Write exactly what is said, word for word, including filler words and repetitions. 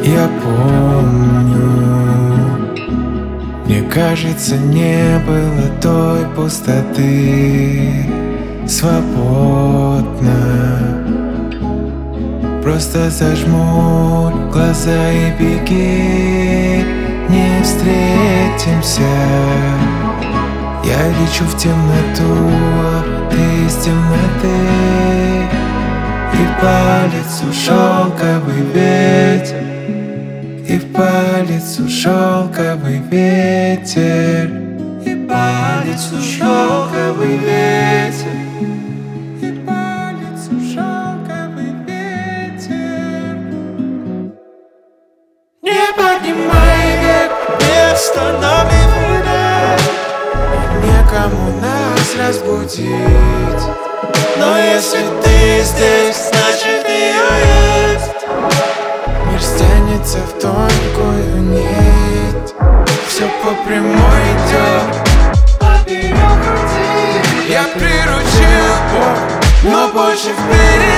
Я помню, мне кажется, не было той пустоты. Свободно, просто зажмурь глаза и беги. Не встретимся. Я лечу в темноту, ты из темноты. И по лицу шелковый ветер, и по лицу шелковый ветер, и по лицу шелковый ветер, и по лицу шелковый ветер. Не поднимай век, не останавливай нас, некому нас разбудить. Но если ты здесь, значит я есть. Мир стянется в тонкую нить, все по прямой идет. Я приручил боль, но больше вперед.